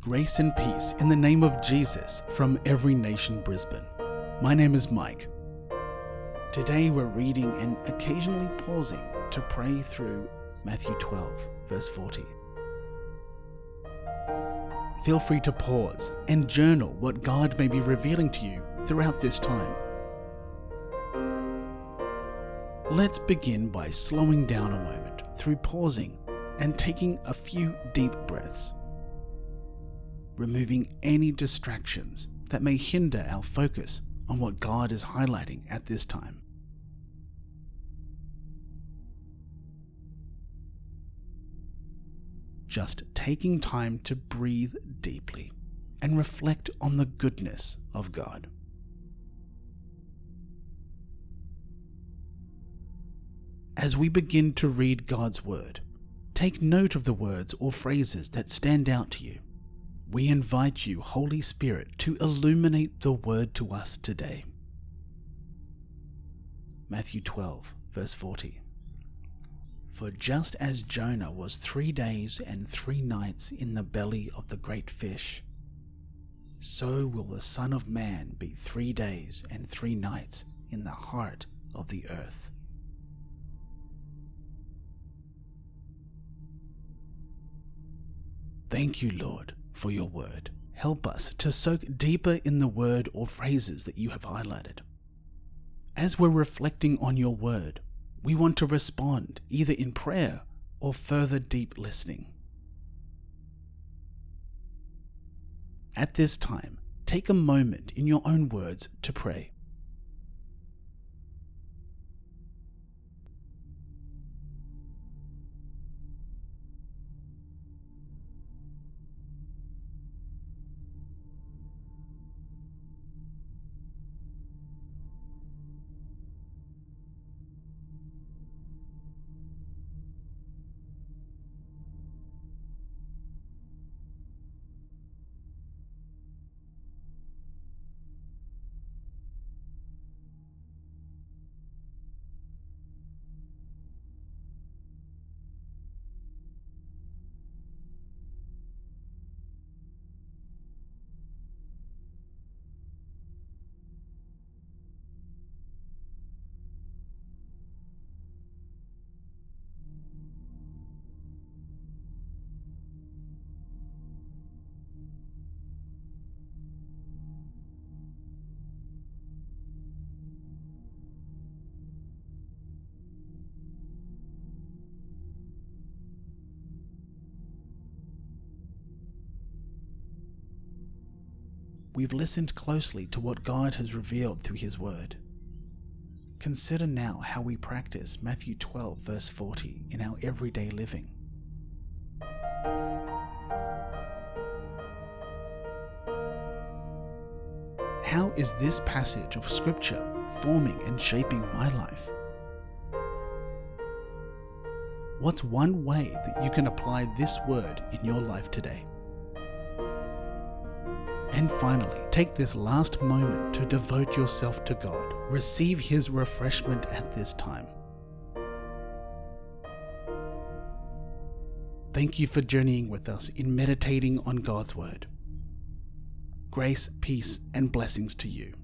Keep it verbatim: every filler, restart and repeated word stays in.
Grace and peace in the name of Jesus from Every Nation Brisbane. My name is Mike. Today we're reading and occasionally pausing to pray through Matthew twelve, verse forty. Feel free to pause and journal what God may be revealing to you throughout this time. Let's begin by slowing down a moment through pausing and taking a few deep breaths, removing any distractions that may hinder our focus on what God is highlighting at this time. Just taking time to breathe deeply and reflect on the goodness of God. As we begin to read God's Word, take note of the words or phrases that stand out to you. We invite you, Holy Spirit, to illuminate the Word to us today. Matthew twelve, verse forty. For just as Jonah was three days and three nights in the belly of the great fish, so will the Son of Man be three days and three nights in the heart of the earth. Thank you, Lord, for your word. Help us to soak deeper in the word or phrases that you have highlighted. As we're reflecting on your word, we want to respond either in prayer or further deep listening. At this time, take a moment in your own words to pray. We've listened closely to what God has revealed through His Word. Consider now how we practice Matthew twelve, verse forty in our everyday living. How is this passage of Scripture forming and shaping my life? What's one way that you can apply this word in your life today? And finally, take this last moment to devote yourself to God. Receive His refreshment at this time. Thank you for journeying with us in meditating on God's Word. Grace, peace, and blessings to you.